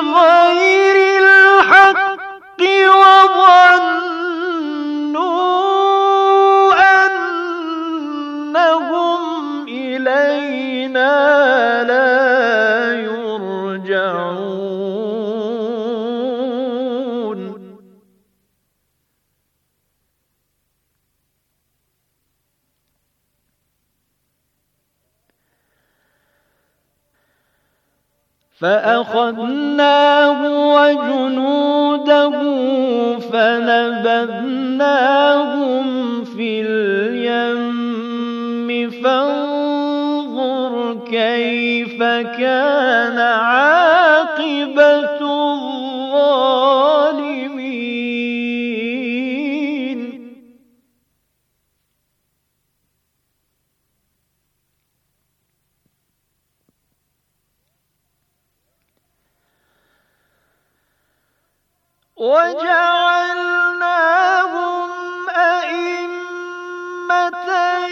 بغير الحق وظنوا أنهم إلينا لا يرجعون فأخذناه وجنوده فنبذناهم في اليم فانظر كيف كان عاقبة الظالمين وجعلناهم أئمة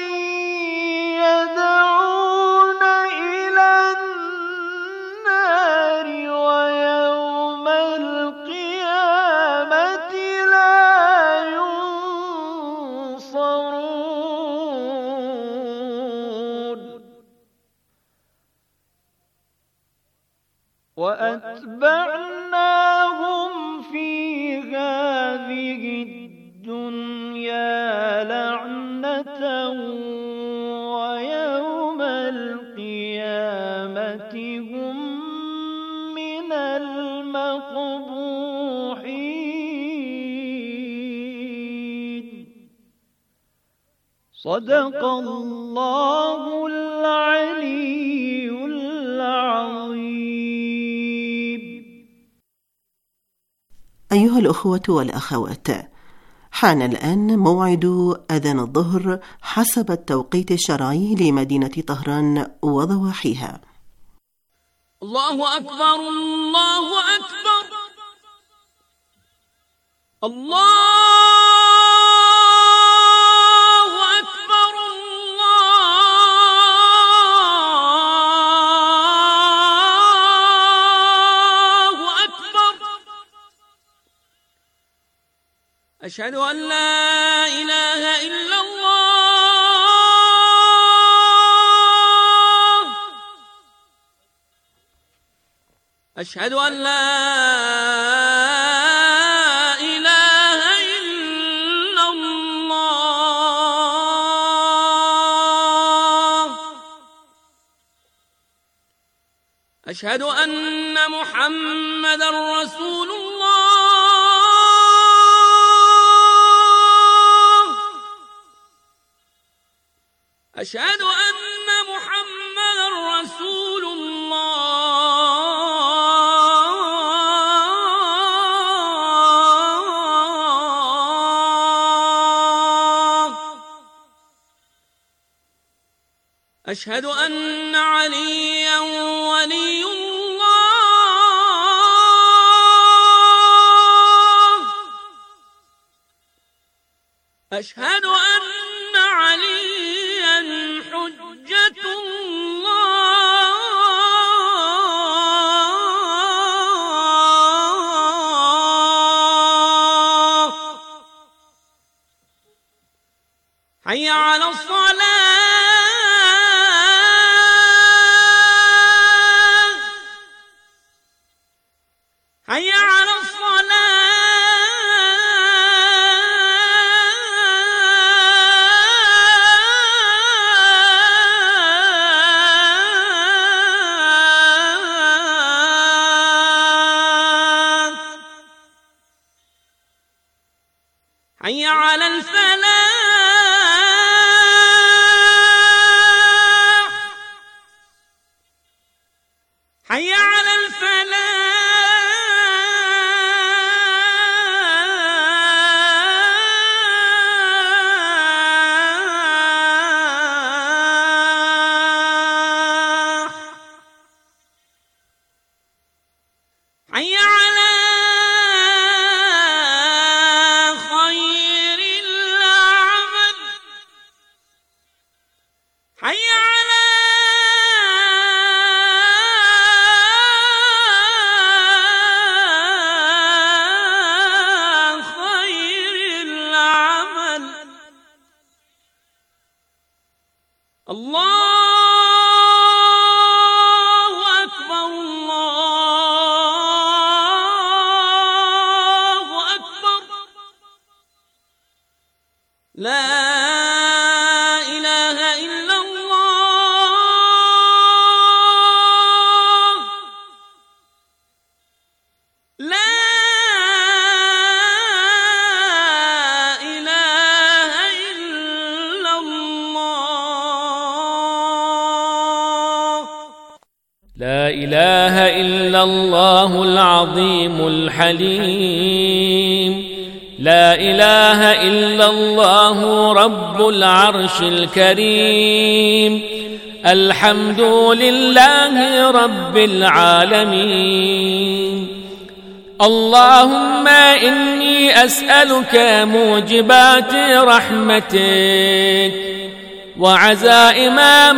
يدعون إلى النار ويوم القيامة لا ينصرون وأتبعناهم في هذه الدنيا لعنة ويوم القيامة هم من المقبوحين. صدق الله العلي العظيم. أيها الأخوة والأخوات، حان الآن موعد أذان الظهر حسب التوقيت الشرعي لمدينة طهران وضواحيها. الله أكبر الله أكبر الله أكبر الله أكبر. أشهد أن لا إله إلا الله. أشهد أن لا إله إلا الله. أشهد أن محمدًا رسول الله. أشهد أن محمدًا رسول الله. أشهد أن عليًّا ولي الله. أشهد أن عليًّا حجة الله. حي على الصلاة. حي على الصلاة. حي على الفلاح. حي على الفلاح. حي على خير العمل. حي على إله إلا الله العظيم الحليم، لا إله إلا الله رب العرش الكريم، الحمد لله رب العالمين. اللهم إني أسألك موجبات رحمتك وعزائم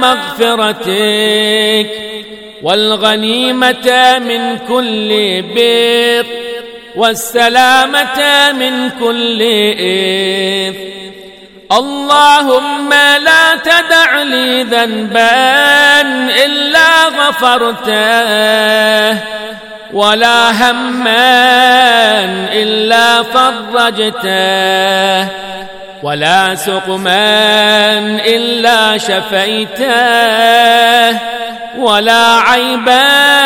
مغفرتك والغنيمة من كل بر والسلامة من كل إثم. اللهم لا تدع لي ذنبا إلا غفرته ولا هما إلا فرجته ولا سقما إلا شفيته ولا عيبا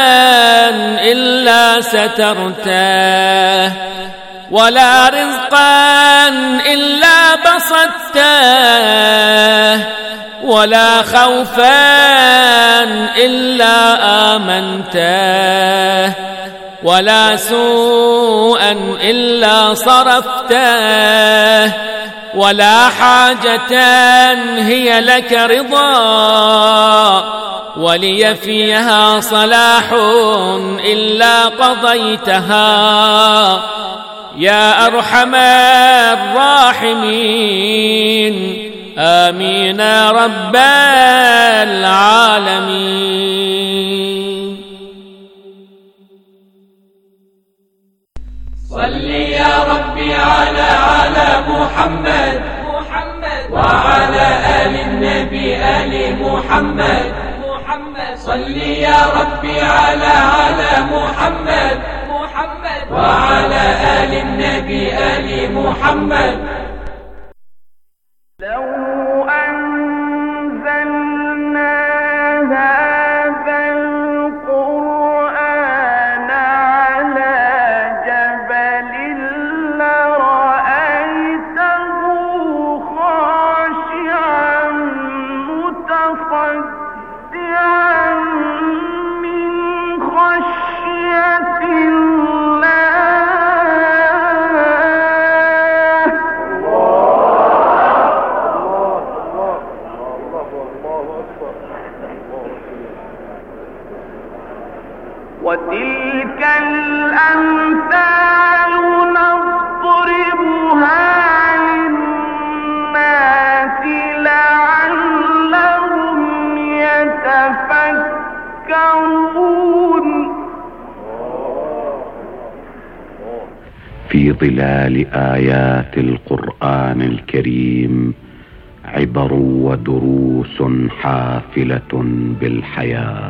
إلا سترته ولا رزقا إلا بسطته ولا خوفا إلا آمنته ولا سوءا إلا صرفته ولا حاجة هي لك رضا ولي فيها صلاح إلا قضيتها يا أرحم الراحمين. آمين رب العالمين. صل يا ربي على محمد وعلى آل النبي آل محمد. صل يا ربي على محمد وعلى آل النبي آل محمد. لو أنزلنا هذا القرآن على جبل لرأيته خاشعا متصدعا من خشية وتلك الأمثال نضربها للناس لعلهم يتفكرون. في ظلال آيات القرآن الكريم عبر ودروس حافلة بالحياة.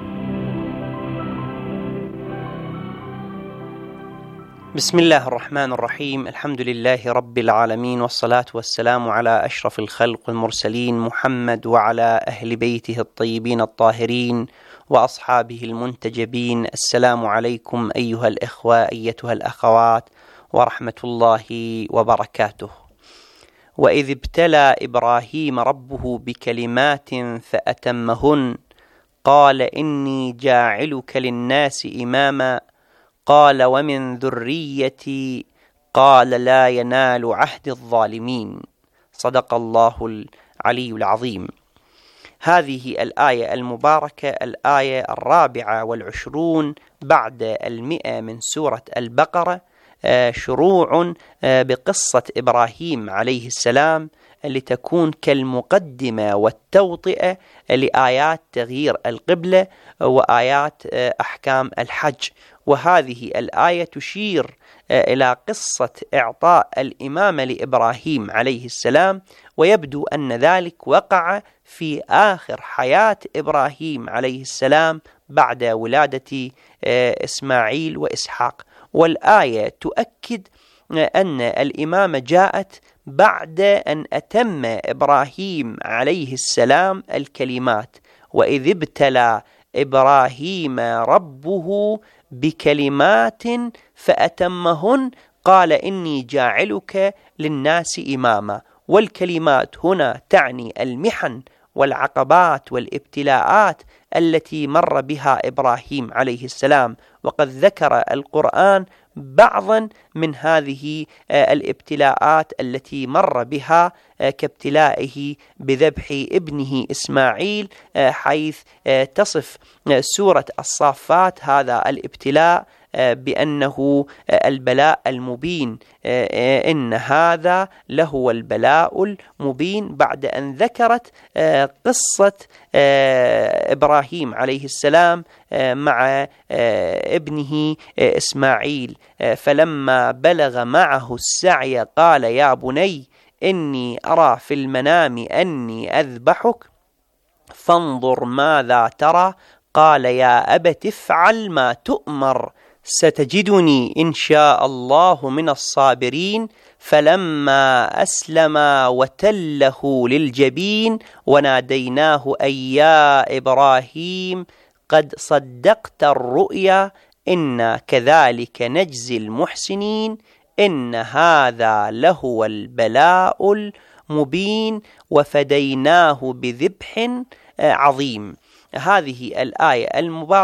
بسم الله الرحمن الرحيم. الحمد لله رب العالمين، والصلاة والسلام على أشرف الخلق المرسلين محمد وعلى أهل بيته الطيبين الطاهرين وأصحابه المنتجبين. السلام عليكم أيها الإخوة أيتها الأخوات ورحمة الله وبركاته. وإذ ابتلى إبراهيم ربه بكلمات فأتمهن قال إني جاعلك للناس إماما قال ومن ذريتي قال لا ينال عهد الظالمين. صدق الله العلي العظيم. هذه الآية المباركة الآية 24 بعد 100 من سورة البقرة، شروع بقصة إبراهيم عليه السلام لتكون كالمقدمة والتوطئة لآيات تغيير القبلة وآيات أحكام الحج. وهذه الآية تشير إلى قصة إعطاء الإمامة لإبراهيم عليه السلام، ويبدو أن ذلك وقع في آخر حياة إبراهيم عليه السلام بعد ولادة إسماعيل وإسحاق. والآية تؤكد أن الإمامة جاءت بعد أن أتم إبراهيم عليه السلام الكلمات. وإذ ابتلى إبراهيم ربه بكلمات فأتمهن قال إني جاعلك للناس إماما. والكلمات هنا تعني المحن والعقبات والابتلاءات التي مر بها إبراهيم عليه السلام. وقد ذكر القرآن بعضا من هذه الابتلاءات التي مر بها كابتلائه بذبح ابنه إسماعيل، حيث تصف سورة الصافات هذا الابتلاء بأنه البلاء المبين، إن هذا لهو البلاء المبين، بعد أن ذكرت قصة إبراهيم عليه السلام مع ابنه إسماعيل. فلما بلغ معه السعي قال يا بني إني أرى في المنام أني أذبحك فانظر ماذا ترى، قال يا أبت افعل ما تؤمر ستجدني إن شاء الله من الصابرين. فلما أسلما وتله للجبين وناديناه أي يا إبراهيم قد صدقت الرؤيا إنا كذلك نجزي المحسنين إن هذا لهو البلاء المبين وفديناه بذبح عظيم. هذه الآيات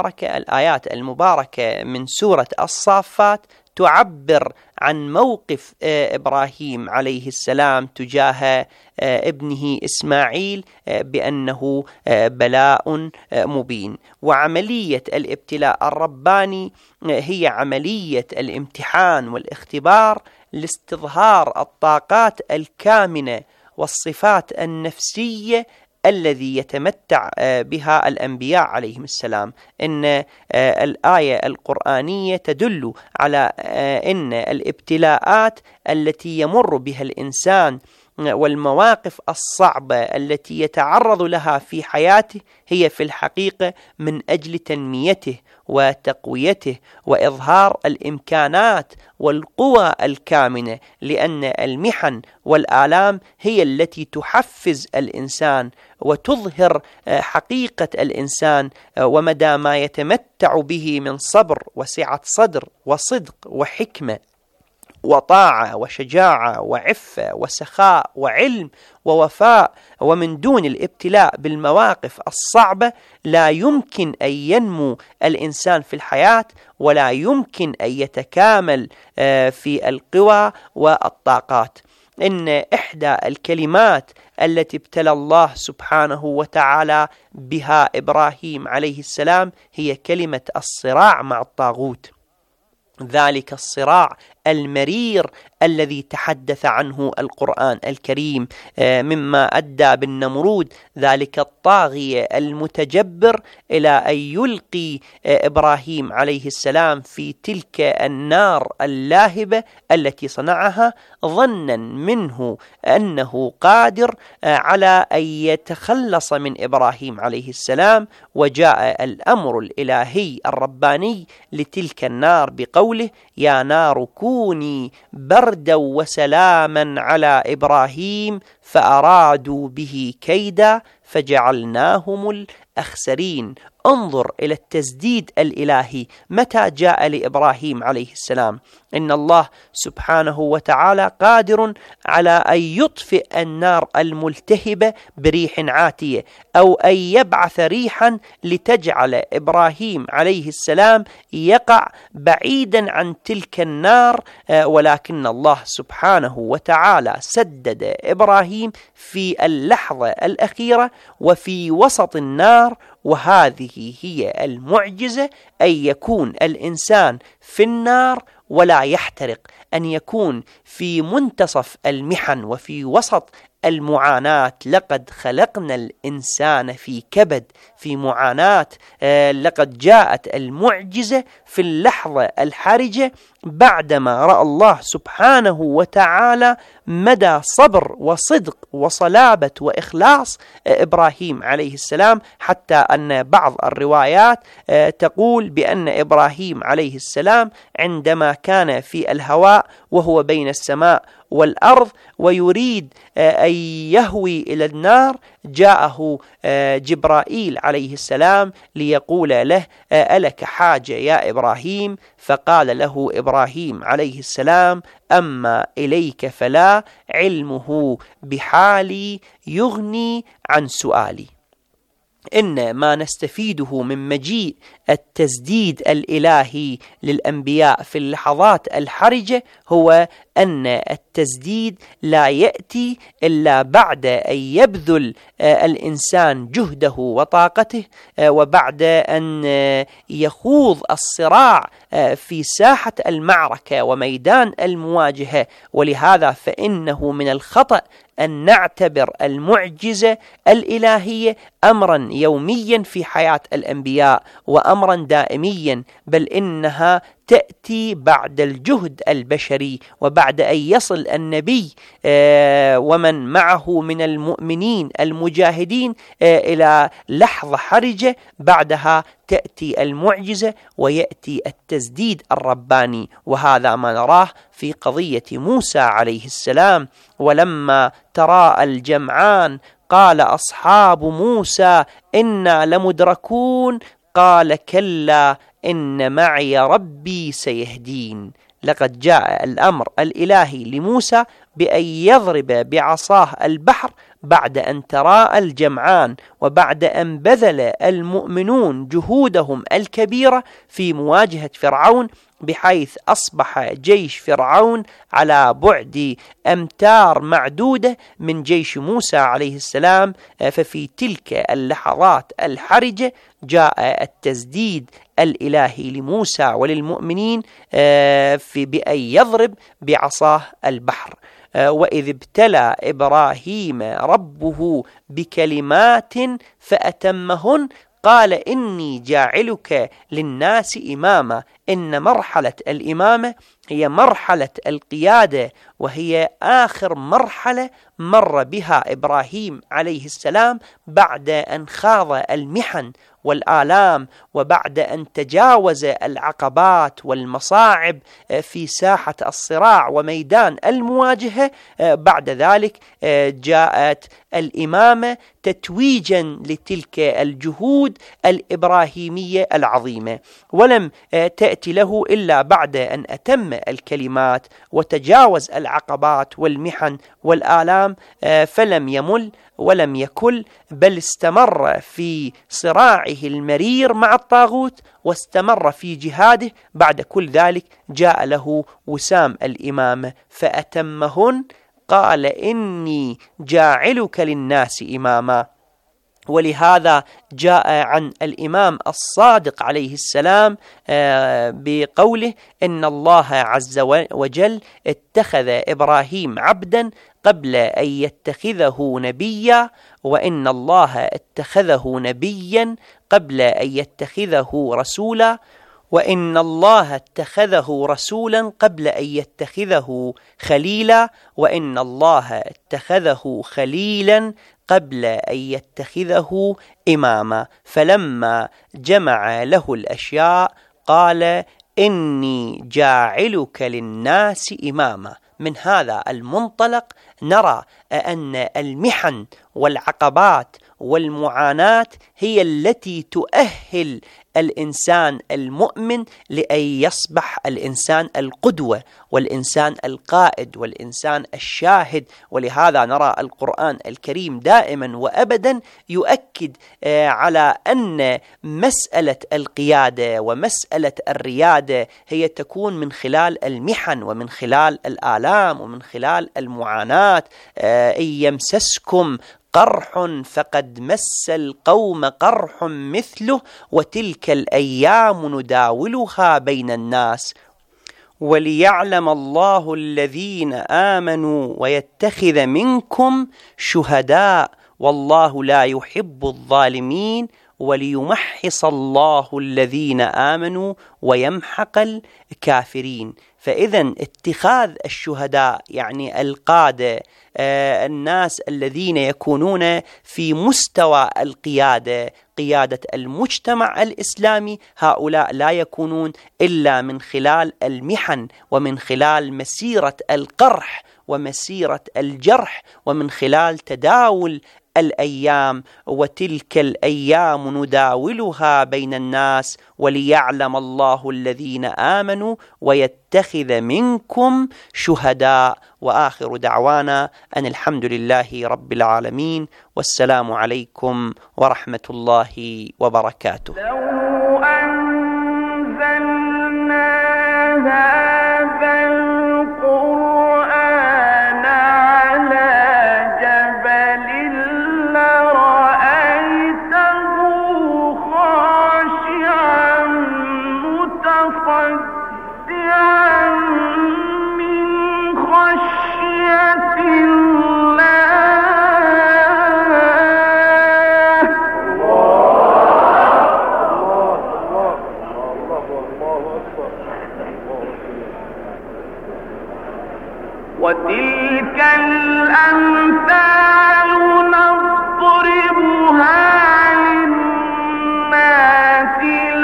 المباركة من سورة الصافات تعبر عن موقف إبراهيم عليه السلام تجاه ابنه إسماعيل بأنه بلاء مبين. وعملية الابتلاء الرباني هي عملية الامتحان والاختبار لاستظهار الطاقات الكامنة والصفات النفسية الذي يتمتع بها الأنبياء عليهم السلام. إن الآية القرآنية تدل على إن الابتلاءات التي يمر بها الإنسان والمواقف الصعبة التي يتعرض لها في حياته هي في الحقيقة من أجل تنميته وتقويته وإظهار الإمكانات والقوى الكامنة، لأن المحن والآلام هي التي تحفز الإنسان وتظهر حقيقة الإنسان ومدى ما يتمتع به من صبر وسعة صدر وصدق وحكمة وطاعة وشجاعة وعفة وسخاء وعلم ووفاء. ومن دون الابتلاء بالمواقف الصعبة لا يمكن أن ينمو الإنسان في الحياة ولا يمكن أن يتكامل في القوى والطاقات. إن إحدى الكلمات التي ابتلى الله سبحانه وتعالى بها إبراهيم عليه السلام هي كلمة الصراع مع الطاغوت، ذلك الصراع المرير الذي تحدث عنه القرآن الكريم، مما أدى بالنمرود ذلك الطاغية المتجبر إلى أن يلقي إبراهيم عليه السلام في تلك النار اللاهبة التي صنعها ظنا منه أنه قادر على أن يتخلص من إبراهيم عليه السلام. وجاء الأمر الإلهي الرباني لتلك النار بقوله يا نار كوني بردا وسلاما على إبراهيم فأرادوا به كيدا فجعلناهم الأخسرين. انظر إلى التسديد الإلهي متى جاء لإبراهيم عليه السلام. إن الله سبحانه وتعالى قادر على أن يطفئ النار الملتهبة بريح عاتية أو أن يبعث ريحا لتجعل إبراهيم عليه السلام يقع بعيدا عن تلك النار، ولكن الله سبحانه وتعالى سدد إبراهيم في اللحظة الأخيرة وفي وسط النار. وهذه هي المعجزة، أن يكون الإنسان في النار ولا يحترق، أن يكون في منتصف المحن وفي وسط المعاناة. لقد خلقنا الإنسان في كبد، في معاناة. لقد جاءت المعجزة في اللحظة الحرجة بعدما رأى الله سبحانه وتعالى مدى صبر وصدق وصلابة وإخلاص إبراهيم عليه السلام، حتى أن بعض الروايات تقول بأن إبراهيم عليه السلام عندما كان في الهواء وهو بين السماء والأرض ويريد أن يهوي إلى النار جاءه جبرائيل عليه السلام ليقول له ألك حاجة يا إبراهيم؟ فقال له إبراهيم عليه السلام أما إليك فلا، علمه بحالي يغني عن سؤالي. إن ما نستفيده من مجيء التسديد الإلهي للأنبياء في اللحظات الحرجة هو أن التسديد لا يأتي إلا بعد أن يبذل الإنسان جهده وطاقته، وبعد أن يخوض الصراع في ساحة المعركة وميدان المواجهة. ولهذا فإنه من الخطأ أن نعتبر المعجزة الإلهية أمرا يوميا في حياة الأنبياء وأمرا دائميا، بل إنها تأتي بعد الجهد البشري، وبعد أن يصل النبي ومن معه من المؤمنين المجاهدين إلى لحظة حرجة، بعدها تأتي المعجزة ويأتي التسديد الرباني. وهذا ما نراه في قضية موسى عليه السلام. ولما تراءى الجمعان قال أصحاب موسى إنا لمدركون قال كلا إن معي ربي سيهدين. لقد جاء الأمر الإلهي لموسى بأن يضرب بعصاه البحر بعد أن تراءى الجمعان، وبعد أن بذل المؤمنون جهودهم الكبيرة في مواجهة فرعون، بحيث أصبح جيش فرعون على بعد أمتار معدودة من جيش موسى عليه السلام. ففي تلك اللحظات الحرجة جاء التسديد الإلهي لموسى وللمؤمنين بأن يضرب بعصاه البحر. وإذ ابتلى إبراهيم ربه بكلمات فأتمهن قال إني جاعلك للناس إماما. إن مرحلة الإمامة هي مرحلة القيادة، وهي آخر مرحلة مر بها إبراهيم عليه السلام بعد أن خاض المحن والآلام، وبعد أن تجاوز العقبات والمصاعب في ساحة الصراع وميدان المواجهة. بعد ذلك جاءت الإمامة تتويجا لتلك الجهود الإبراهيمية العظيمة، ولم تأتي له إلا بعد أن أتم الكلمات وتجاوز العقبات والمحن والآلام، فلم يمل ولم يكل، بل استمر في صراعه المرير مع الطاغوت واستمر في جهاده. بعد كل ذلك جاء له وسام الإمامة فأتمهن قال إني جاعلك للناس إماما. ولهذا جاء عن الإمام الصادق عليه السلام بقوله إن الله عز وجل اتخذ إبراهيم عبدا قبل أن يتخذه نبيا، وإن الله اتخذه نبيا قبل أن يتخذه رسولا، وإن الله اتخذه رسولا قبل أن يتخذه خليلا، وإن الله اتخذه خليلا قبل أن يتخذه إماما. فلما جمع له الأشياء قال إني جاعلك للناس إماما. من هذا المنطلق نرى أن المحن والعقبات والمعاناة هي التي تؤهل الإنسان المؤمن لأن يصبح الإنسان القدوة والإنسان القائد والإنسان الشاهد. ولهذا نرى القرآن الكريم دائما وأبدا يؤكد على أن مسألة القيادة ومسألة الريادة هي تكون من خلال المحن ومن خلال الآلام ومن خلال المعاناة. إن يمسسكم قرح فقد مس القوم قرح مثله وتلك الأيام نداولها بين الناس وليعلم الله الذين آمنوا ويتخذ منكم شهداء والله لا يحب الظالمين وليمحص الله الذين آمنوا ويمحق الكافرين. فإذا اتخاذ الشهداء يعني القادة، الناس الذين يكونون في مستوى القيادة، قيادة المجتمع الإسلامي، هؤلاء لا يكونون إلا من خلال المحن ومن خلال مسيرة القرح ومسيرة الجرح ومن خلال تداول الأيام، وتلك الأيام نداولها بين الناس وليعلم الله الذين آمنوا ويتخذ منكم شهداء. وآخر دعوانا أن الحمد لله رب العالمين، والسلام عليكم ورحمة الله وبركاته. لو أنزلنا هذا القرآن على جبل لرأيته خاشعا متصدعا من خشية وتلك الأمثال نضربها للناس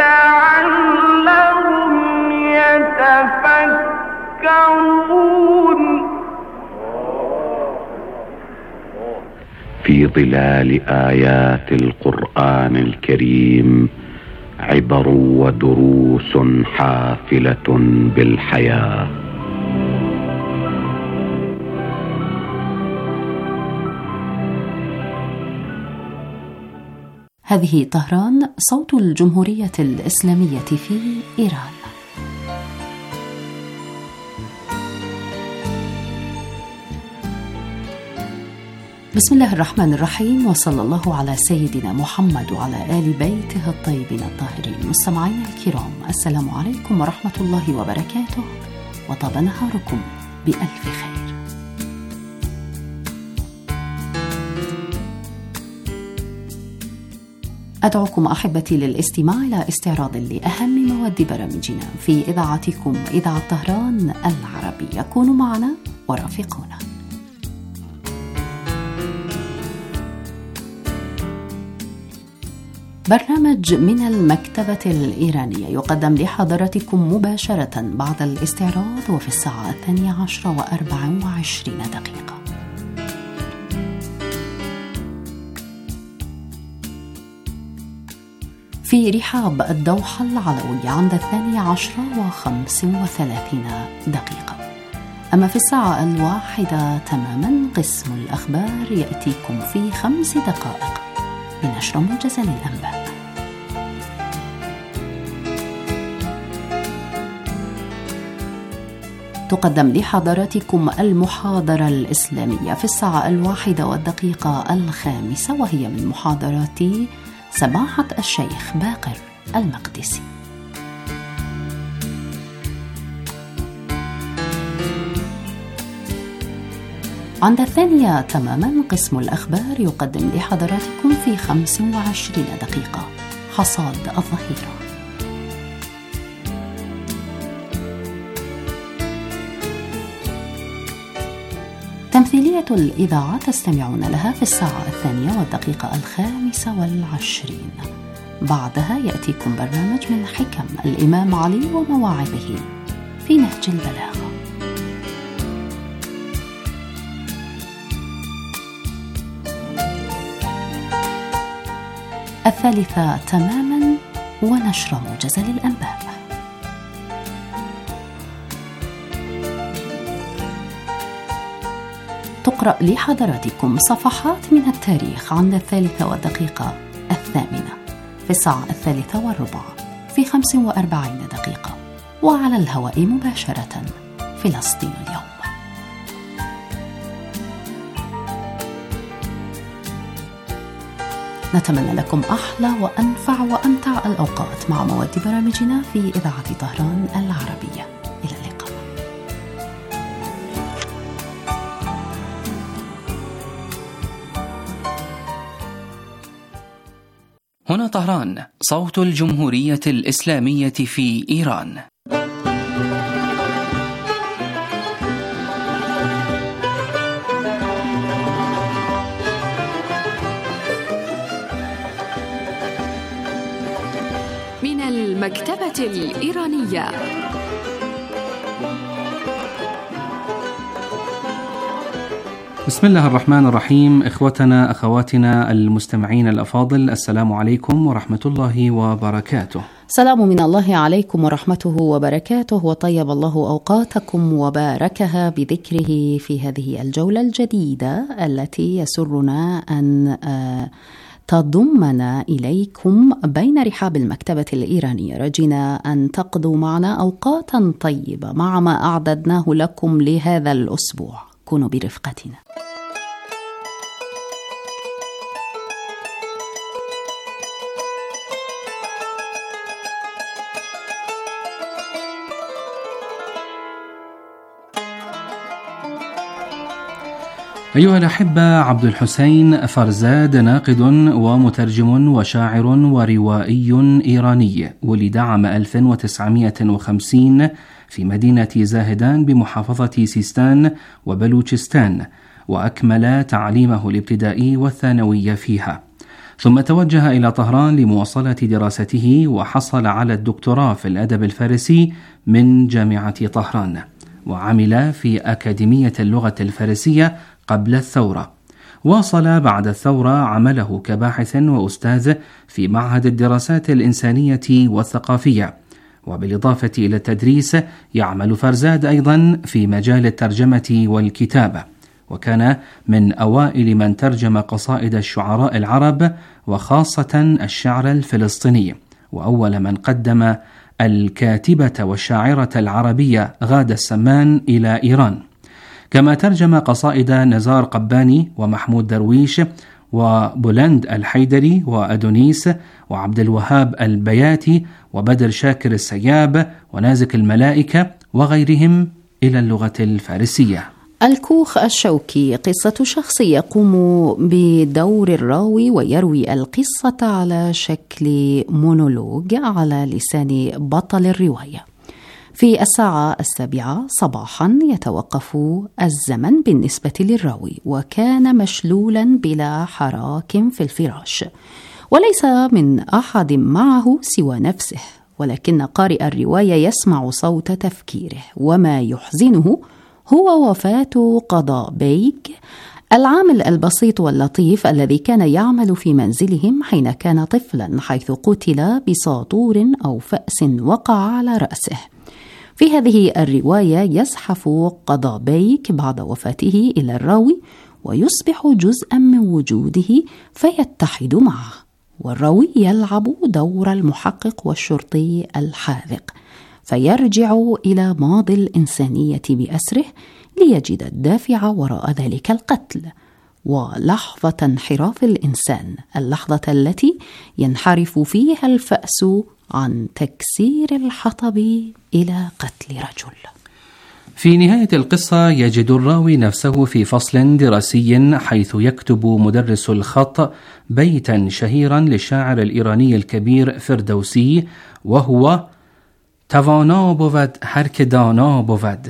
لعلهم يتفكرون. في ظلال آيات القرآن الكريم عبر ودروس حافلة بالحياة. هذه طهران، صوت الجمهورية الإسلامية في إيران. بسم الله الرحمن الرحيم، وصلى الله على سيدنا محمد وعلى آل بيته الطيبين الطاهرين. مستمعينا الكرام، السلام عليكم ورحمة الله وبركاته، وطاب نهاركم بألف خير. أدعوكم أحبتي للاستماع إلى استعراض لأهم مواد برامجنا في إذاعتكم إذاعة طهران العربية. كونوا معنا ورافقونا. برنامج من المكتبة الإيرانية يقدم لحضراتكم مباشرة بعد الاستعراض وفي الساعة 12:24. في رحاب الدوحة العلوي عند 12:35. أما في الساعة 1 تماما قسم الأخبار يأتيكم في 5 دقائق بنشر موجز للأنباء. تقدم لحضراتكم المحاضرة الإسلامية في الساعة 1:05، وهي من محاضرات سماحة الشيخ باقر المقدسي. عند 2 تماما قسم الأخبار يقدم لحضراتكم في 25 دقيقة حصاد الظهيرة. تمثيلية الإذاعة تستمعون لها في الساعة 2:25. بعدها يأتيكم برنامج من حكم الإمام علي ومواعظه في نهج البلاغة. الثالثة تماما ونشر موجز للأنباء. تقرأ لحضراتكم صفحات من التاريخ عند 3:08 في الساعة 3:15 في 45 دقيقة، وعلى الهواء مباشرة فلسطين اليوم. نتمنى لكم أحلى وأنفع وأمتع الأوقات مع مواد برامجنا في إذاعة طهران العربية. إلى اللقاء. هنا طهران، صوت الجمهورية الإسلامية في إيران. من المكتبة الإيرانية. بسم الله الرحمن الرحيم. إخوتنا أخواتنا المستمعين الأفاضل، السلام عليكم ورحمة الله وبركاته. سلام من الله عليكم ورحمته وبركاته، وطيب الله أوقاتكم وباركها بذكره في هذه الجولة الجديدة التي يسرنا أن تضمنا إليكم بين رحاب المكتبة الإيرانية. رجينا أن تقضوا معنا أوقاتا طيبة مع ما أعددناه لكم لهذا الأسبوع. كونوا برفقتنا. أيها الأحبة، عبد الحسين فرزاد ناقد ومترجم وشاعر وروائي إيراني، ولد عام 1950 في مدينة زاهدان بمحافظة سيستان وبلوچستان، وأكمل تعليمه الابتدائي والثانوي فيها، ثم توجه إلى طهران لمواصلة دراسته، وحصل على الدكتوراه في الأدب الفارسي من جامعة طهران، وعمل في أكاديمية اللغة الفارسية قبل الثورة. واصل بعد الثورة عمله كباحث وأستاذ في معهد الدراسات الإنسانية والثقافية، وبالإضافة إلى التدريس يعمل فرزاد أيضا في مجال الترجمة والكتابة، وكان من أوائل من ترجم قصائد الشعراء العرب وخاصة الشعر الفلسطيني، وأول من قدم الكاتبة والشاعرة العربية غادة السمان إلى إيران. كما ترجم قصائد نزار قباني ومحمود درويش وبولند الحيدري وأدونيس وعبد الوهاب البياتي وبدر شاكر السياب ونازك الملائكة وغيرهم إلى اللغة الفارسية. الكوخ الشوكي قصة شخص يقوم بدور الراوي ويروي القصة على شكل مونولوج على لسان بطل الرواية. في 7:07 صباحا يتوقف الزمن بالنسبة للراوي، وكان مشلولا بلا حراك في الفراش، وليس من أحد معه سوى نفسه، ولكن قارئ الرواية يسمع صوت تفكيره. وما يحزنه هو وفاة قضاء بيك، العامل البسيط واللطيف الذي كان يعمل في منزلهم حين كان طفلا، حيث قتل بساطور أو فأس وقع على رأسه. في هذه الرواية يزحف قضاء بيك بعد وفاته إلى الراوي ويصبح جزءا من وجوده فيتحد معه، والراوي يلعب دور المحقق والشرطي الحاذق، فيرجع إلى ماضي الإنسانية بأسره ليجد الدافع وراء ذلك القتل، ولحظة انحراف الإنسان، اللحظة التي ينحرف فيها الفأس عن تكسير الحطب إلى قتل رجل. في نهاية القصة يجد الراوي نفسه في فصل دراسي، حيث يكتب مدرس الخط بيتا شهيرا للشاعر الإيراني الكبير فردوسي، وهو توانا بود هر که دانا بود،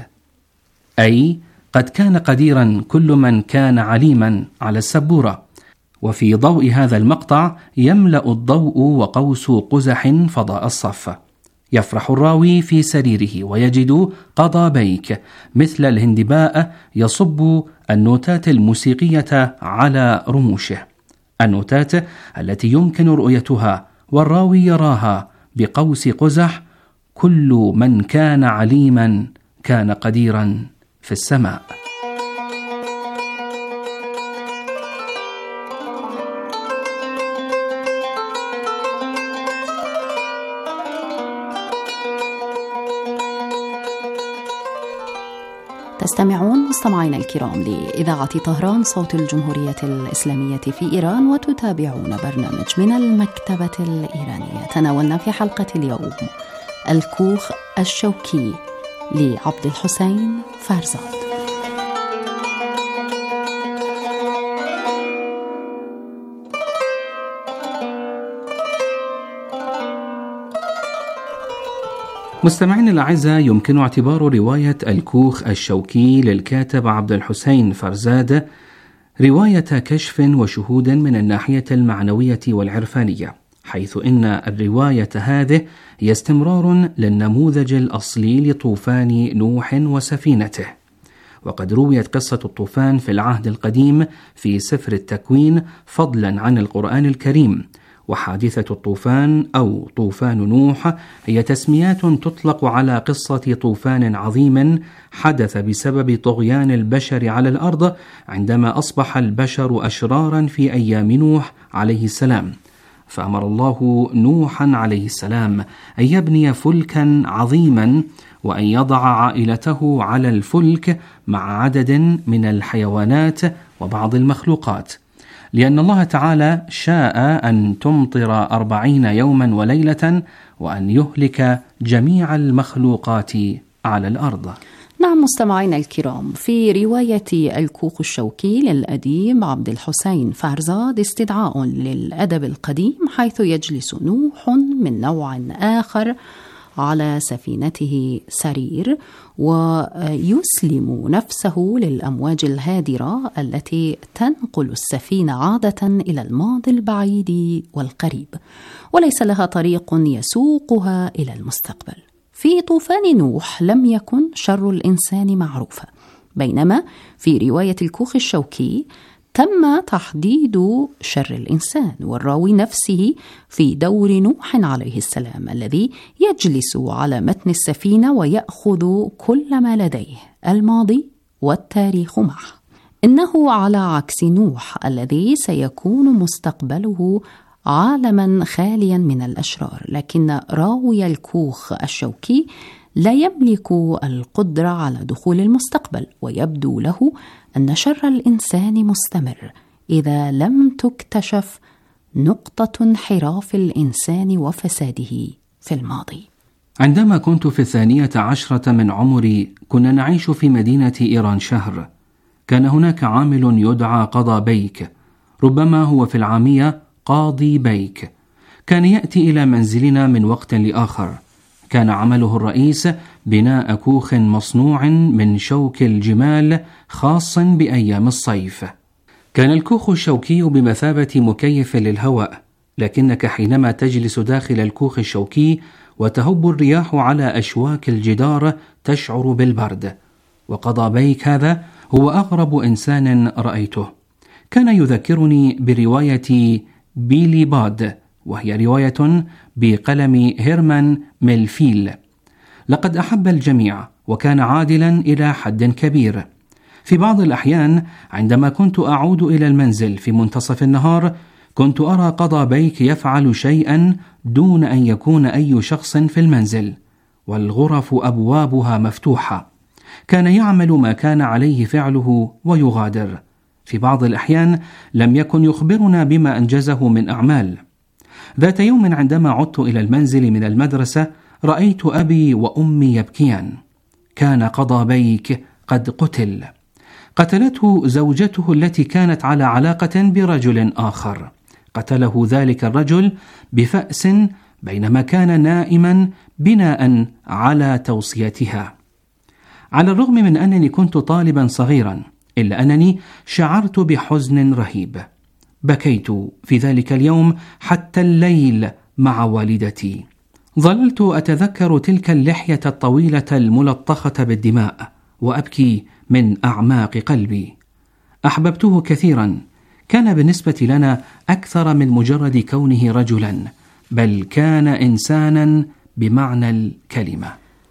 أي قد كان قديرا كل من كان عليما على السبورة. وفي ضوء هذا المقطع يملأ الضوء وقوس قزح فضاء الصف. يفرح الراوي في سريره ويجد قضا بيك مثل الهندباء يصب النوتات الموسيقية على رموشه، النوتات التي يمكن رؤيتها والراوي يراها بقوس قزح: كل من كان عليما كان قديرا في السماء. تستمعون مستمعينا الكرام لإذاعة طهران صوت الجمهورية الإسلامية في إيران، وتتابعون برنامج من المكتبة الإيرانية. تناولنا في حلقة اليوم الكوخ الشوكي لعبد الحسين فرزاد. مستمعين الأعزاء، يمكن اعتبار رواية الكوخ الشوكي للكاتب عبد الحسين فرزاد رواية كشف وشهود من الناحية المعنوية والعرفانية، حيث إن الرواية هذه هي استمرار للنموذج الأصلي لطوفان نوح وسفينته، وقد رويت قصة الطوفان في العهد القديم في سفر التكوين فضلا عن القرآن الكريم. وحادثة الطوفان أو طوفان نوح هي تسميات تطلق على قصة طوفان عظيم حدث بسبب طغيان البشر على الأرض عندما أصبح البشر أشرارا في أيام نوح عليه السلام، فأمر الله نوحا عليه السلام أن يبني فلكا عظيما وأن يضع عائلته على الفلك مع عدد من الحيوانات وبعض المخلوقات، لأن الله تعالى شاء أن تمطر 40 يوما وليلة وأن يهلك جميع المخلوقات على الأرض. نعم مستمعينا الكرام، في رواية الكوخ الشوكي للأديب عبد الحسين فارزاد استدعاء للأدب القديم، حيث يجلس نوح من نوع آخر على سفينته سرير ويسلم نفسه للأمواج الهادرة التي تنقل السفينة عادة إلى الماضي البعيد والقريب، وليس لها طريق يسوقها إلى المستقبل. في طوفان نوح لم يكن شر الإنسان معروفا، بينما في رواية الكوخ الشوكي تم تحديد شر الإنسان، والراوي نفسه في دور نوح عليه السلام الذي يجلس على متن السفينة ويأخذ كل ما لديه الماضي والتاريخ معه. إنه على عكس نوح الذي سيكون مستقبله عالما خاليا من الأشرار، لكن راوي الكوخ الشوكي لا يملك القدرة على دخول المستقبل، ويبدو له أن شر الإنسان مستمر إذا لم تكتشف نقطة انحراف الإنسان وفساده في الماضي. عندما كنت في 12 من عمري كنا نعيش في مدينة إيران شهر. كان هناك عامل يدعى قضى بيك، ربما هو في العامية قاضي بيك. كان يأتي إلى منزلنا من وقت لآخر. كان عمله الرئيس بناء كوخ مصنوع من شوك الجمال خاص بأيام الصيف. كان الكوخ الشوكي بمثابة مكيف للهواء، لكنك حينما تجلس داخل الكوخ الشوكي وتهب الرياح على أشواك الجدار تشعر بالبرد. وقضى بيك هذا هو أغرب إنسان رأيته. كان يذكرني برواية بيلي باد، وهي رواية بقلم هيرمان ميلفيل. لقد أحب الجميع وكان عادلا إلى حد كبير. في بعض الأحيان عندما كنت أعود إلى المنزل في منتصف النهار كنت أرى قضى بيك يفعل شيئا دون أن يكون أي شخص في المنزل، والغرف أبوابها مفتوحة. كان يعمل ما كان عليه فعله ويغادر. في بعض الأحيان لم يكن يخبرنا بما أنجزه من أعمال. ذات يوم عندما عدت إلى المنزل من المدرسة رأيت أبي وأمي يبكيان. كان قضى بيك قد قتل. قتلته زوجته التي كانت على علاقة برجل آخر. قتله ذلك الرجل بفأس بينما كان نائما بناء على توصيتها. على الرغم من أنني كنت طالبا صغيرا إلا أنني شعرت بحزن رهيب. بكيت في ذلك اليوم حتى الليل مع والدتي. ظللت أتذكر تلك اللحية الطويلة الملطخة بالدماء وأبكي من أعماق قلبي. أحببته كثيرا. كان بالنسبة لنا أكثر من مجرد كونه رجلا، بل كان إنسانا بمعنى الكلمة.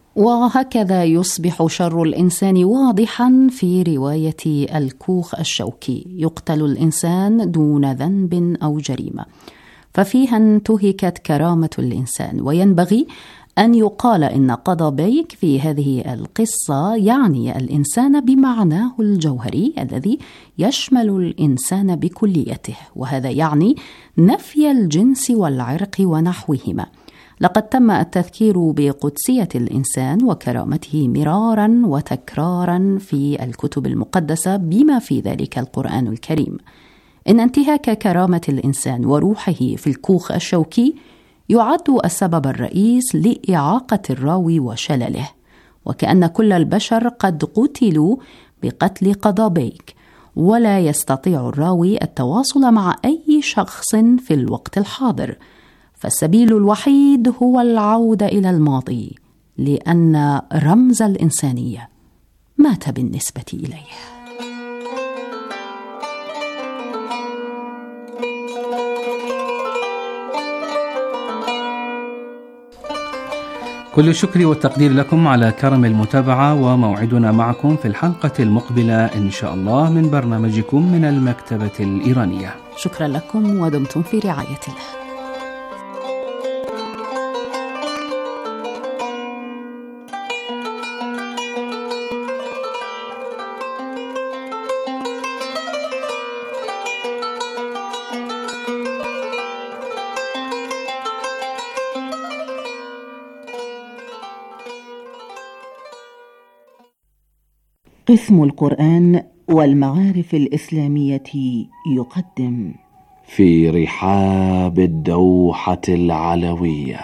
وهكذا يصبح شر الإنسان واضحا في رواية الكوخ الشوكي. يقتل الإنسان دون ذنب أو جريمة، ففيها انتهكت كرامة الإنسان. وينبغي أن يقال إن قضى بيك في هذه القصة يعني الإنسان بمعناه الجوهري الذي يشمل الإنسان بكليته، وهذا يعني نفي الجنس والعرق ونحوهما. لقد تم التذكير بقدسية الإنسان وكرامته مرارا وتكرارا في الكتب المقدسة بما في ذلك القرآن الكريم. إن انتهاك كرامة الإنسان وروحه في الكوخ الشوكي يعد السبب الرئيس لإعاقة الراوي وشلله، وكأن كل البشر قد قتلوا بقتل قضى بيك، ولا يستطيع الراوي التواصل مع أي شخص في الوقت الحاضر. فالسبيل الوحيد هو العودة إلى الماضي، لأن رمز الإنسانية مات بالنسبة إليه. كل الشكر والتقدير لكم على كرم المتابعة، وموعدنا معكم في الحلقة المقبلة إن شاء الله من برنامجكم من المكتبة الإيرانية. شكرا لكم ودمتم في رعاية الله. قسم القرآن والمعارف الإسلامية يقدم في رحاب الدوحة العلوية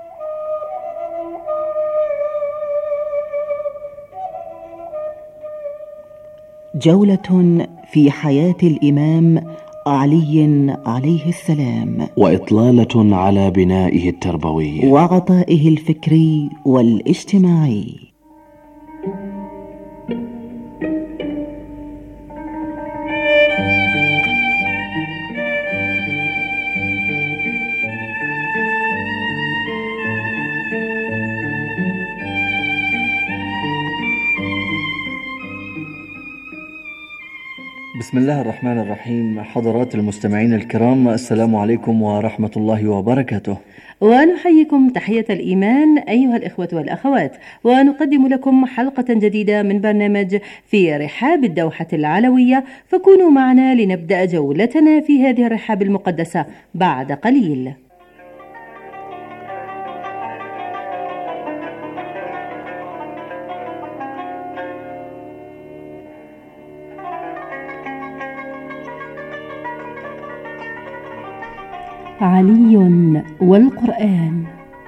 جولة في حياة الإمام علي عليه السلام، وإطلالة على بنائه التربوي وعطائه الفكري والاجتماعي. بسم الله الرحمن الرحيم. حضرات المستمعين الكرام، السلام عليكم ورحمة الله وبركاته، ونحييكم تحية الإيمان أيها الإخوة والأخوات، ونقدم لكم حلقة جديدة من برنامج في رحاب الدوحة العلوية، فكونوا معنا لنبدأ جولتنا في هذه الرحاب المقدسة بعد قليل. علي والقرآن.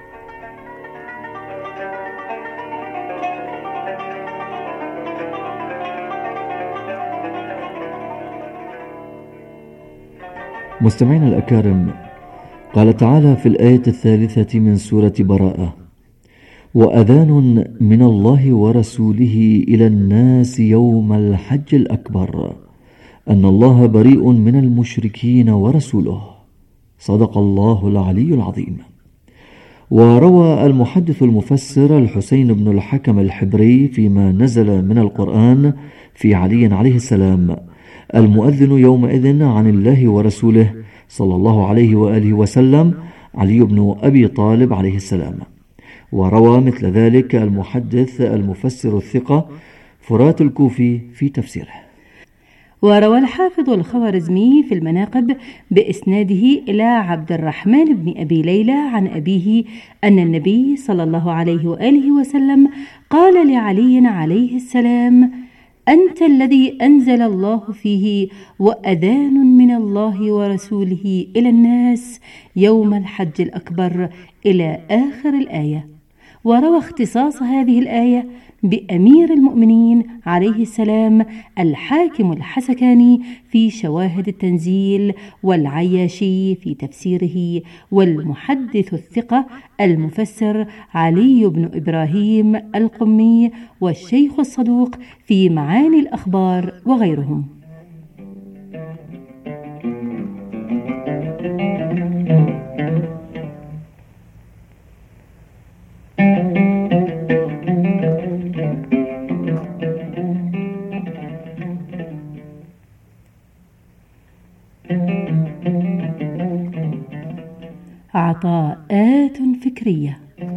مستمعينا الأكارم، قال تعالى في الآية 3 من سورة براءة: وأذان من الله ورسوله إلى الناس يوم الحج الأكبر أن الله بريء من المشركين ورسوله، صدق الله العلي العظيم. وروى المحدث المفسر الحسين بن الحكم الحبري فيما نزل من القرآن في علي عليه السلام: المؤذن يومئذ عن الله ورسوله صلى الله عليه وآله وسلم علي بن أبي طالب عليه السلام. وروى مثل ذلك المحدث المفسر الثقة فرات الكوفي في تفسيره. وروى الحافظ الخوارزمي في المناقب بإسناده إلى عبد الرحمن بن أبي ليلى عن أبيه أن النبي صلى الله عليه وآله وسلم قال لعلي عليه السلام: أنت الذي أنزل الله فيه وأذان من الله ورسوله إلى الناس يوم الحج الأكبر إلى آخر الآية. وروى اختصاص هذه الآية بأمير المؤمنين عليه السلام الحاكم الحسكاني في شواهد التنزيل، والعياشي في تفسيره، والمحدث الثقة المفسر علي بن إبراهيم القمي، والشيخ الصدوق في معاني الأخبار وغيرهم. عطاءات فكرية.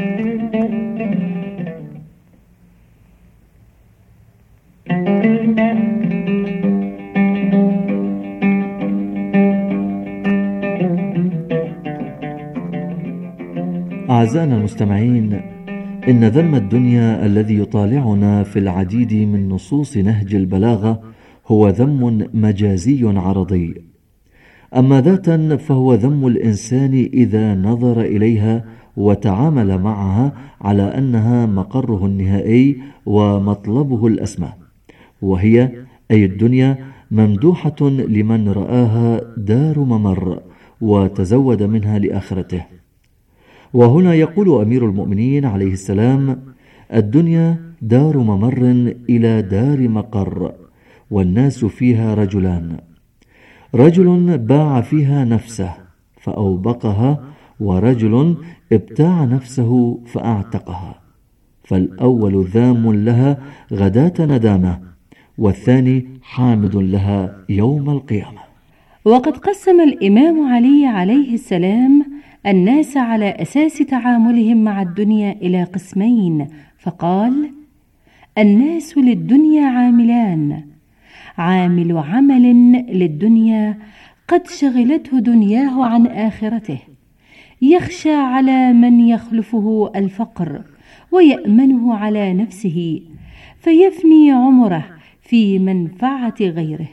أعزائنا المستمعين، إن ذم الدنيا الذي يطالعنا في العديد من نصوص نهج البلاغة هو ذم مجازي عرضي. أما ذاتا فهو ذم الإنسان إذا نظر إليها وتعامل معها على أنها مقره النهائي ومطلبه الأسمى، وهي أي الدنيا ممدوحة لمن رآها دار ممر وتزود منها لآخرته. وهنا يقول أمير المؤمنين عليه السلام: الدنيا دار ممر إلى دار مقر، والناس فيها رجلان: رجل باع فيها نفسه فأوبقها، ورجل ابتاع نفسه فأعتقها، فالأول ذام لها غداة ندامة، والثاني حامد لها يوم القيامة. وقد قسم الإمام علي عليه السلام الناس على أساس تعاملهم مع الدنيا إلى قسمين، فقال: الناس للدنيا عاملان: عامل عمل للدنيا قد شغلته دنياه عن آخرته، يخشى على من يخلفه الفقر ويأمنه على نفسه، فيفني عمره في منفعة غيره.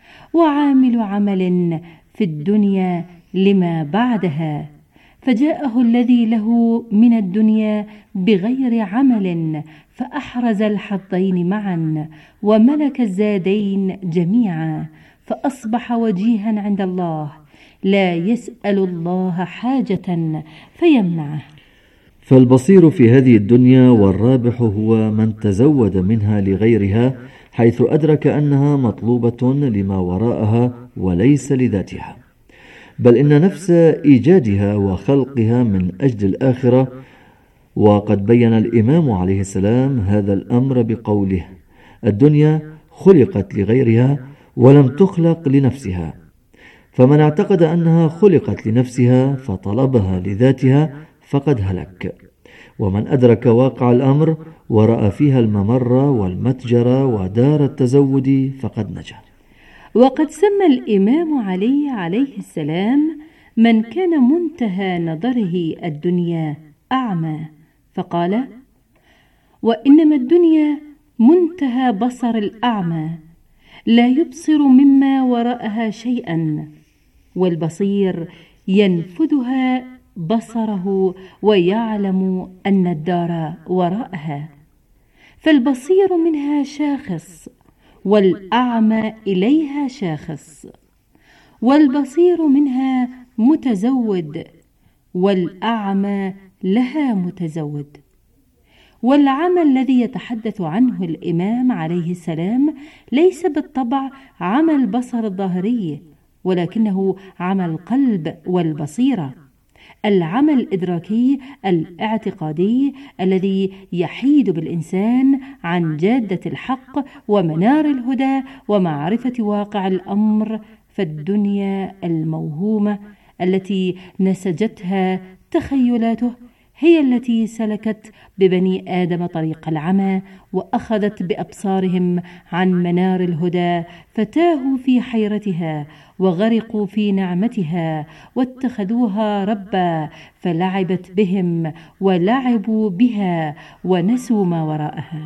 وعامل عمل في الدنيا لما بعدها، فجاءه الذي له من الدنيا بغير عمل فأحرز الحظين معا وملك الزادين جميعا، فأصبح وجيها عند الله لا يسأل الله حاجة فيمنعه. فالبصير في هذه الدنيا والرابح هو من تزود منها لغيرها، حيث أدرك أنها مطلوبة لما وراءها وليس لذاتها، بل إن نفس إيجادها وخلقها من أجل الآخرة. وقد بين الإمام عليه السلام هذا الأمر بقوله: الدنيا خلقت لغيرها ولم تخلق لنفسها، فمن اعتقد أنها خلقت لنفسها فطلبها لذاتها فقد هلك، ومن أدرك واقع الأمر ورأى فيها الممر والمتجر ودار التزود فقد نجا. وقد سمى الإمام علي عليه السلام من كان منتهى نظره الدنيا أعمى، فقال: وإنما الدنيا منتهى بصر الأعمى، لا يبصر مما وراءها شيئا، والبصير ينفذها بصره ويعلم أن الدار وراءها، فالبصير منها شاخص والأعمى إليها شاخص، والبصير منها متزود والأعمى لها متزود. والعمى الذي يتحدث عنه الإمام عليه السلام ليس بالطبع عمى البصر الظاهري، ولكنه عمى القلب والبصيرة، العمى الإدراكي الاعتقادي الذي يحيد بالإنسان عن جادة الحق ومنار الهدى ومعرفة واقع الأمر. فالدنيا الموهومة التي نسجتها تخيلاته هي التي سلكت ببني آدم طريق العمى، وأخذت بأبصارهم عن منار الهدى، فتاهوا في حيرتها وغرقوا في نعمتها، واتخذوها ربا فلعبت بهم ولعبوا بها ونسوا ما وراءها.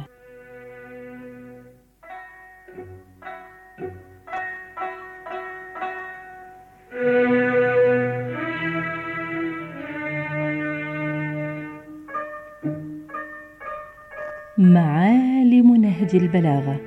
معالم نهج البلاغة.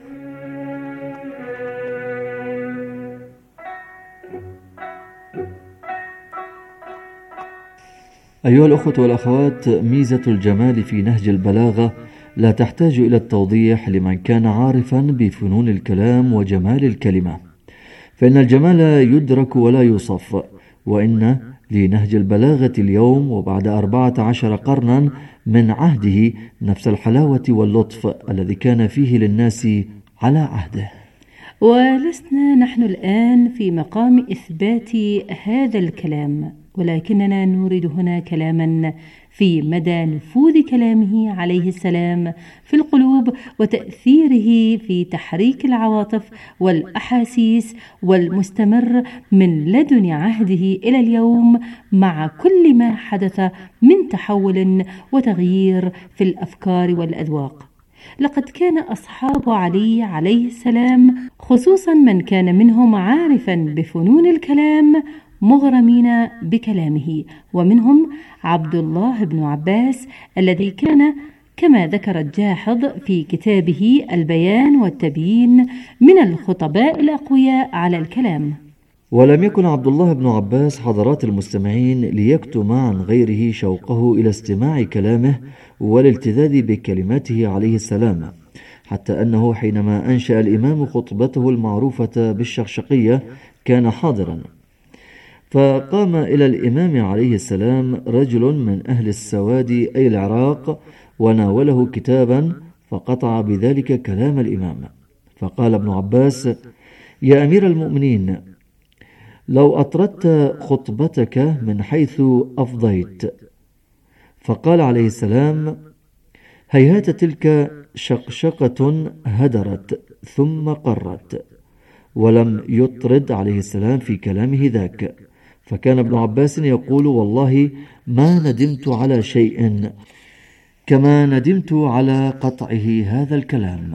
أيها الأخوة والأخوات، ميزة الجمال في نهج البلاغة لا تحتاج إلى التوضيح لمن كان عارفا بفنون الكلام وجمال الكلمة، فإن الجمال يدرك ولا يوصف. وإن لنهج البلاغة اليوم وبعد 14 قرنا من عهده نفس الحلاوة واللطف الذي كان فيه للناس على عهده. ولسنا نحن الآن في مقام إثبات هذا الكلام، ولكننا نورد هنا كلاما في مدى نفوذ كلامه عليه السلام في القلوب وتأثيره في تحريك العواطف والأحاسيس، والمستمر من لدن عهده إلى اليوم مع كل ما حدث من تحول وتغيير في الأفكار والأذواق. لقد كان أصحاب علي عليه السلام، خصوصا من كان منهم عارفا بفنون الكلام، مغرمين بكلامه، ومنهم عبد الله بن عباس الذي كان كما ذكر الجاحظ في كتابه البيان والتبيين من الخطباء الأقوياء على الكلام. ولم يكن عبد الله بن عباس حضرات المستمعين ليكتم عن غيره شوقه إلى استماع كلامه والالتذاذ بكلماته عليه السلام، حتى أنه حينما أنشأ الإمام خطبته المعروفة بالشقشقية كان حاضرا، فقام إلى الإمام عليه السلام رجل من أهل السواد أي العراق وناوله كتابا فقطع بذلك كلام الإمام، فقال ابن عباس: يا أمير المؤمنين، لو أطردت خطبتك من حيث أفضيت. فقال عليه السلام: هيهات تلك شقشقة هدرت ثم قرت. ولم يطرد عليه السلام في كلامه ذاك، فكان ابن عباس يقول: والله ما ندمت على شيء كما ندمت على قطعه هذا الكلام.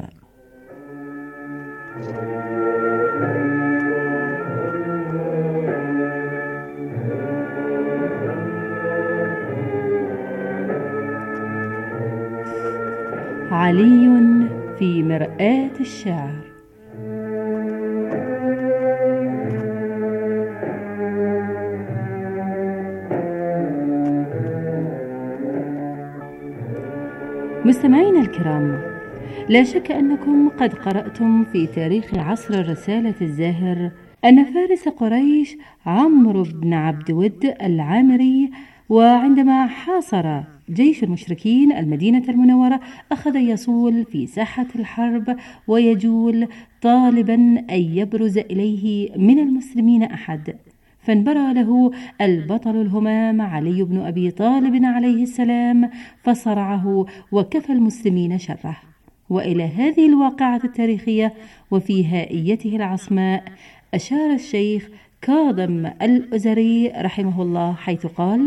علي في مرآة الشعر. مستمعينا الكرام، لا شك أنكم قد قرأتم في تاريخ عصر الرسالة الزاهر أن فارس قريش عمرو بن عبد ود العامري، وعندما حاصر جيش المشركين المدينة المنورة أخذ يصول في ساحة الحرب ويجول طالبا أن يبرز إليه من المسلمين أحد، فانبرى له البطل الهمام علي بن أبي طالب عليه السلام فصرعه وكفى المسلمين شره. وإلى هذه الواقعة التاريخية وفي هائيته العصماء أشار الشيخ كاظم الأزري رحمه الله حيث قال: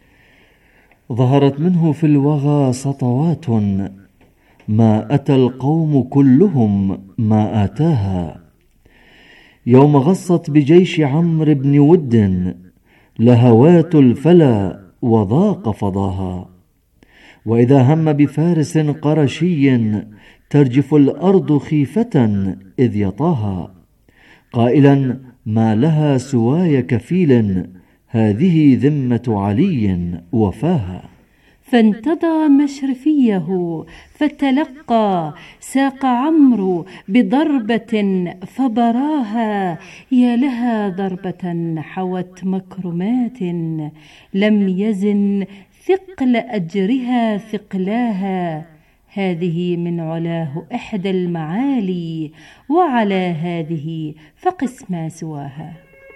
ظهرت منه في الوغى سطوات ما أتى القوم كلهم ما آتاها، يوم غصت بجيش عمرو بن ود لهوات الفلا وضاق فضاها، وإذا هم بفارس قرشي ترجف الأرض خيفة إذ يطاها، قائلا: ما لها سواي كفيل هذه ذمة علي وفاها. فانتضى مشرفيه فتلقى ساق عمرو بضربة فبراها، يا لها ضربة حوت مكرمات لم يزن ثقل أجرها ثقلاها، هذه من علاه إحدى المعالي وعلى هذه فقس ما سواها.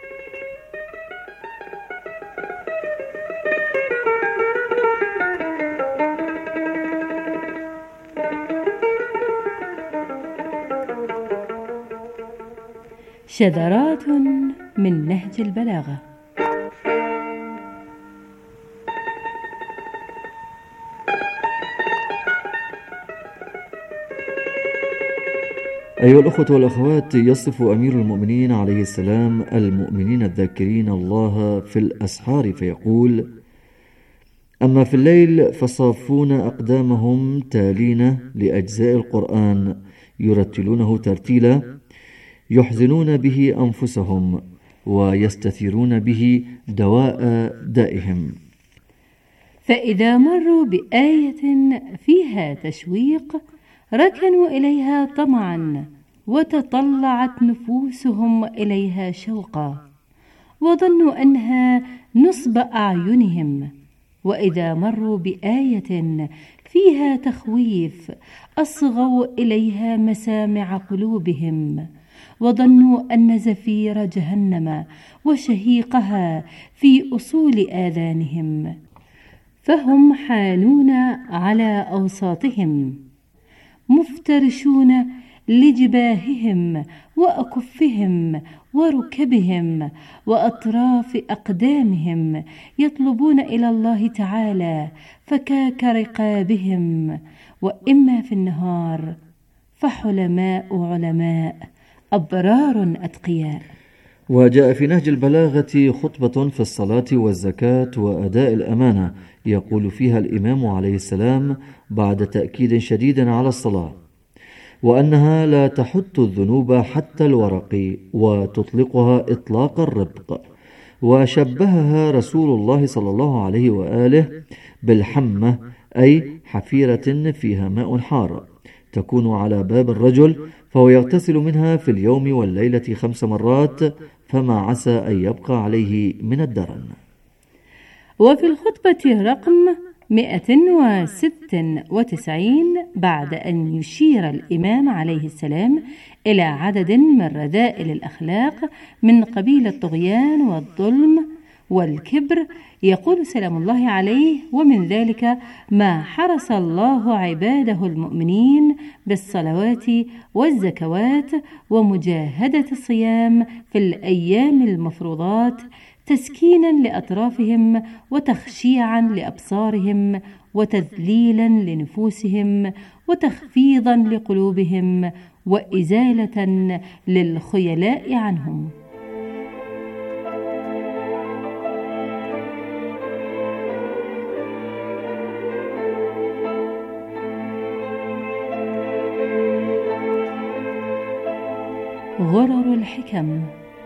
شذرات من نهج البلاغة. أيها الأخوة والأخوات، يصف أمير المؤمنين عليه السلام المؤمنين الذاكرين الله في الأسحار فيقول: أما في الليل فصافون أقدامهم تالين لأجزاء القرآن يرتلونه ترتيلا، يحزنون به أنفسهم ويستثيرون به دواء دائهم. فإذا مروا بآية فيها تشويق ركنوا إليها طمعا، وتطلعت نفوسهم إليها شوقا، وظنوا أنها نصب أعينهم. وإذا مروا بآية فيها تخويف أصغوا إليها مسامع قلوبهم، وظنوا أن زفير جهنم وشهيقها في أصول آذانهم، فهم حانون على أوساطهم مفترشون لجباههم وأكفهم وركبهم وأطراف أقدامهم، يطلبون إلى الله تعالى فكاك رقابهم، وإما في النهار فحلماء علماء أبرار أتقياء. وجاء في نهج البلاغة خطبة في الصلاة والزكاة وأداء الأمانة يقول فيها الإمام عليه السلام بعد تأكيد شديد على الصلاة: وأنها لا تحط الذنوب حتى الورق وتطلقها إطلاق الربق. وشبهها رسول الله صلى الله عليه وآله بالحمة، أي حفيرة فيها ماء حار تكون على باب الرجل، فهو يغتسل منها في اليوم والليلة 5 مرات، فما عسى أن يبقى عليه من الدرن. وفي الخطبة رقم 196 بعد أن يشير الإمام عليه السلام إلى عدد من رذائل الأخلاق من قبيل الطغيان والظلم والكبر، يقول سلام الله عليه: ومن ذلك ما حرص الله عباده المؤمنين بالصلوات والزكوات ومجاهدة الصيام في الأيام المفروضات، تسكينا لأطرافهم وتخشيعا لأبصارهم وتذليلا لنفوسهم وتخفيضا لقلوبهم وإزالة للخيلاء عنهم. غرر الحكم.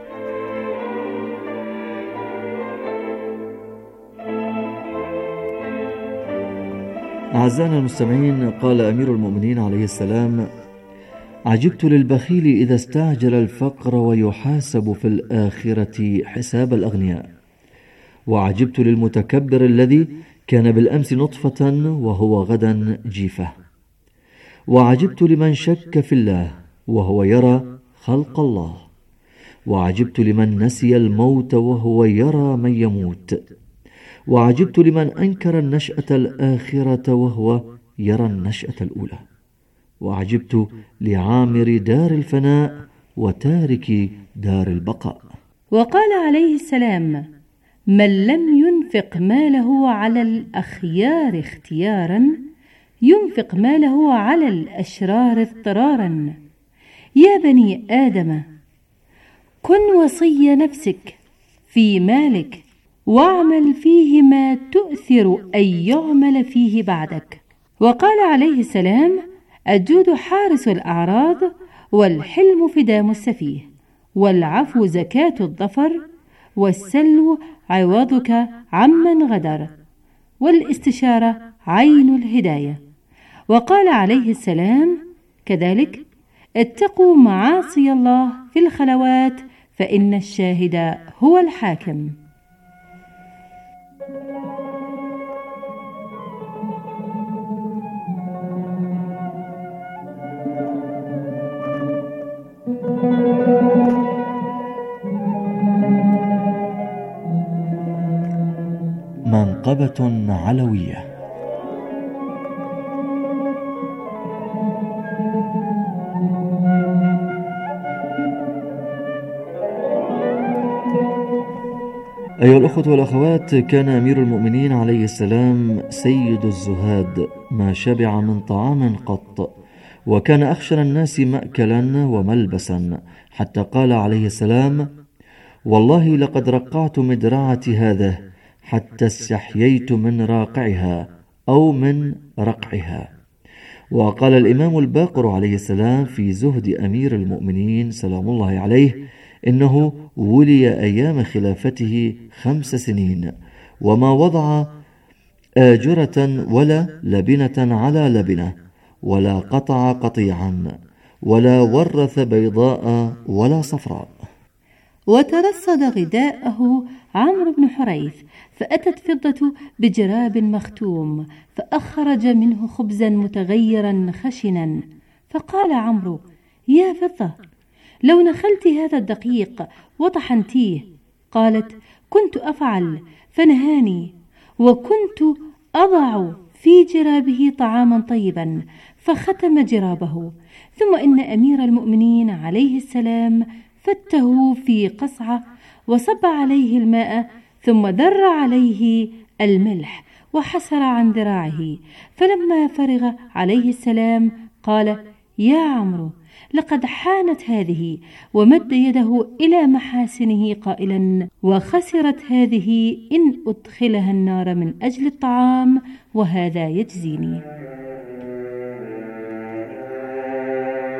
أعزائنا المستمعين، قال أمير المؤمنين عليه السلام: عجبت للبخيل إذا استعجل الفقر ويحاسب في الآخرة حساب الأغنياء، وعجبت للمتكبر الذي كان بالأمس نطفة وهو غدا جيفة، وعجبت لمن شك في الله وهو يرى خلق الله، وعجبت لمن نسي الموت وهو يرى من يموت، وعجبت لمن أنكر النشأة الآخرة وهو يرى النشأة الأولى، وعجبت لعامر دار الفناء وتارك دار البقاء. وقال عليه السلام: من لم ينفق ماله على الأخيار اختيارا ينفق ماله على الأشرار اضطرارا. يا بني آدم، كن وصي نفسك في مالك، واعمل فيه ما تؤثر أن يعمل فيه بعدك. وقال عليه السلام: الجود حارس الأعراض، والحلم فدام السفيه، والعفو زكاة الظفر، والسلو عوضك عمن غدر، والاستشارة عين الهداية. وقال عليه السلام كذلك: اتقوا معاصي الله في الخلوات، فإن الشاهد هو الحاكم. منقبة علوية. أيها الأخوة والأخوات، كان أمير المؤمنين عليه السلام سيد الزهاد، ما شبع من طعام قط، وكان أخشن الناس مأكلا وملبسا، حتى قال عليه السلام: والله لقد رقعت مدرعتي هذه حتى استحييت من راقعها أو من رقعها. وقال الإمام الباقر عليه السلام في زهد أمير المؤمنين سلام الله عليه: إنه ولي أيام خلافته 5 سنين، وما وضع آجرة ولا لبنة على لبنة، ولا قطع قطيعا، ولا ورث بيضاء ولا صفراء. وترصد غداءه عمرو بن حريث، فأتت فضة بجراب مختوم، فأخرج منه خبزا متغيرا خشنا، فقال عمرو: يا فضة، لو نخلت هذا الدقيق وطحنتيه. قالت: كنت أفعل فنهاني، وكنت أضع في جرابه طعاما طيبا فختم جرابه. ثم إن أمير المؤمنين عليه السلام فته في قصعة وصب عليه الماء، ثم در عليه الملح وحسر عن ذراعه، فلما فرغ عليه السلام قال: يا عمرو، لقد حانت هذه، ومد يده إلى محاسنه قائلا: وخسرت هذه إن أدخلها النار من أجل الطعام، وهذا يجزيني.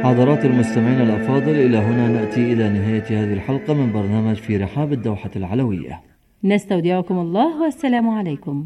حضرات المستمعين الأفاضل، إلى هنا نأتي إلى نهاية هذه الحلقة من برنامج في رحاب الدوحة العلوية. نستودعكم الله والسلام عليكم.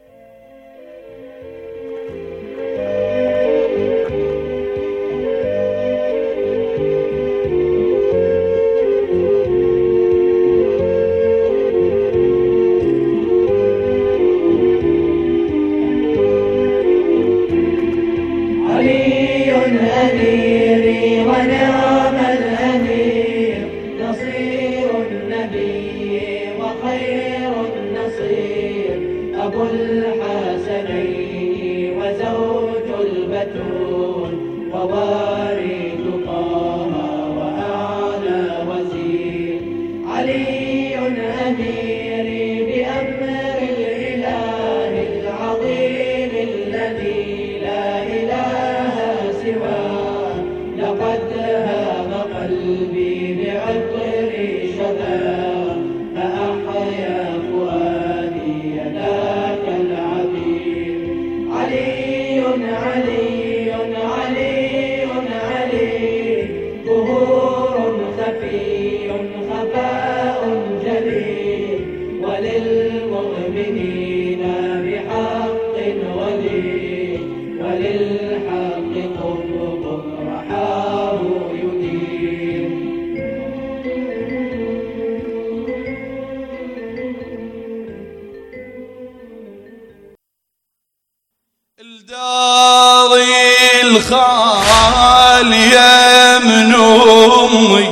الخالية من أمي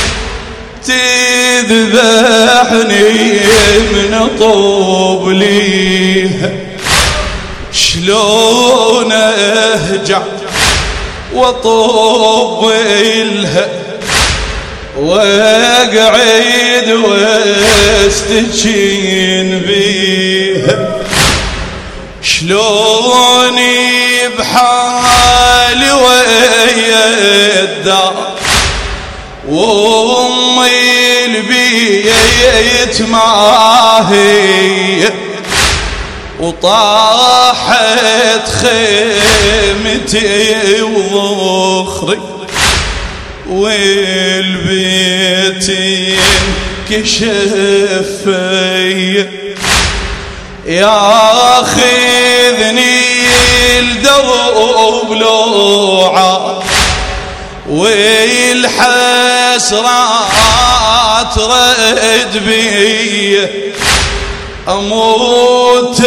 تذبحني من طوب ليها، شلون أهجع وطوب إلها وأقعد واستجين بيها، شلوني بحالي ويا الدار وامي البيت معاهي وطاحت خيمتي وظخري والبيت انكشف فيا، ياخذني الدرب لوعة والحسرات رد بي، أموت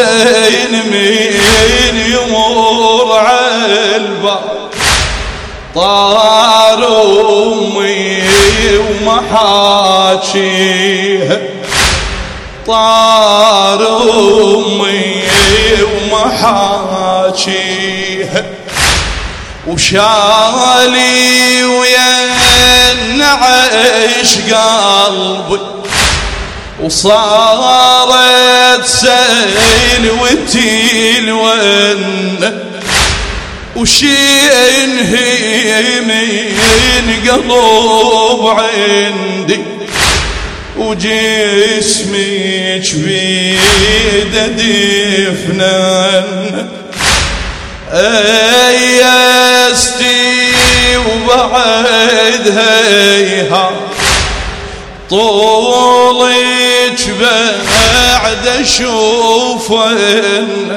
من يمر عالباب، طار أمي ومحاكيها، طار أمي ومحاكيها، وشالي وينعش قلبي، وصارت سلوتي الونة، وشينهي من قلب عندي، وجسمي جبيد دفنان، أيستي وبعد هيها طولك بعد أشوفن،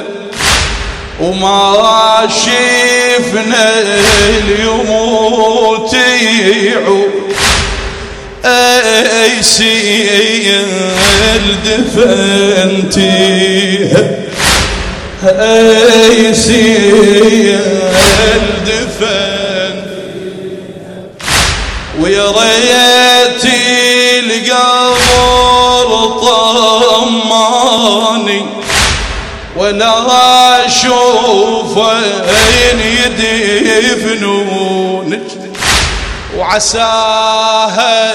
وما شفنا اليوم تيعود، أي سيل دفنتيها، أي سيل دفن، ويا ريت القبر طماني ولا أشوف وين يدفنونك، وعساها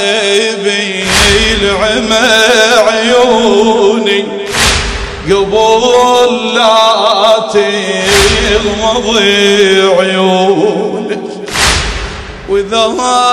بالعمى عيوني قبل لا تغمض عيونك، وإذا